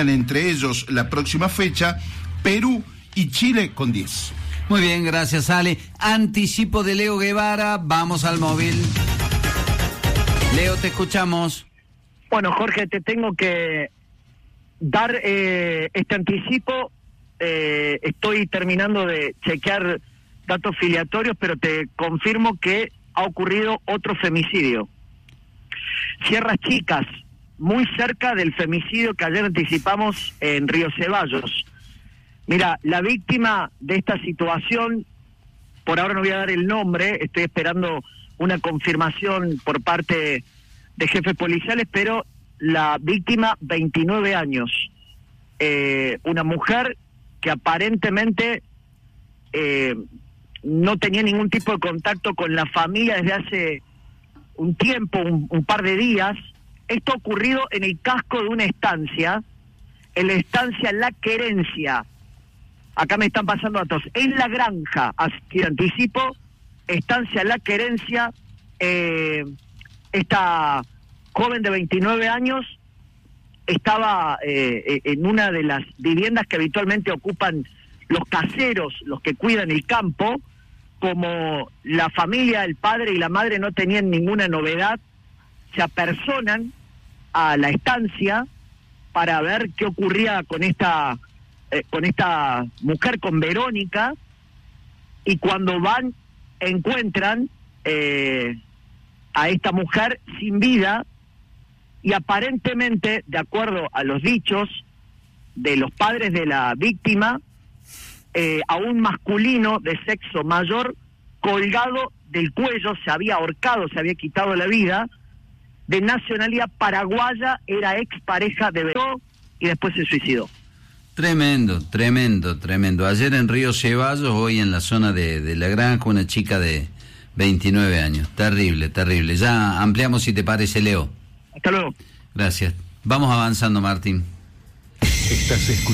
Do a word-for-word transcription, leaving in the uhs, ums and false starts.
definan entre ellos la próxima fecha, Perú y Chile con diez. Muy bien, gracias, Ale. Anticipo de Leo Guevara, vamos al móvil. Leo, te escuchamos. Bueno, Jorge, te tengo que dar eh, este anticipo. Eh, estoy terminando de chequear datos filiatorios, pero te confirmo que ha ocurrido otro femicidio. Sierras Chicas, muy cerca del femicidio que ayer anticipamos en Río Ceballos. Mira, la víctima de esta situación, por ahora no voy a dar el nombre, estoy esperando una confirmación por parte de jefes policiales, pero la víctima, veintinueve años, eh, una mujer que aparentemente eh, no tenía ningún tipo de contacto con la familia desde hace un tiempo, un, un par de días. Esto ha ocurrido en el casco de una estancia, en la estancia La Querencia. Acá me están pasando datos. En La Granja, así anticipo, estancia La Querencia, eh, esta joven de veintinueve años estaba eh, en una de las viviendas que habitualmente ocupan los caseros, los que cuidan el campo. Como la familia, el padre y la madre no tenían ninguna novedad, se apersonan a la estancia para ver qué ocurría con esta eh, con esta mujer, con Verónica, y cuando van encuentran eh, a esta mujer sin vida, y aparentemente, de acuerdo a los dichos de los padres de la víctima, Eh, a un masculino de sexo mayor colgado del cuello, se había ahorcado, se había quitado la vida, de nacionalidad paraguaya, era expareja de Veró y después se suicidó. Tremendo, tremendo, tremendo. Ayer en Río Ceballos, hoy en la zona de, de La Granja, una chica de veintinueve años. Terrible, terrible. Ya ampliamos si te parece, Leo. Hasta luego. Gracias. Vamos avanzando, Martín. Estás escuchando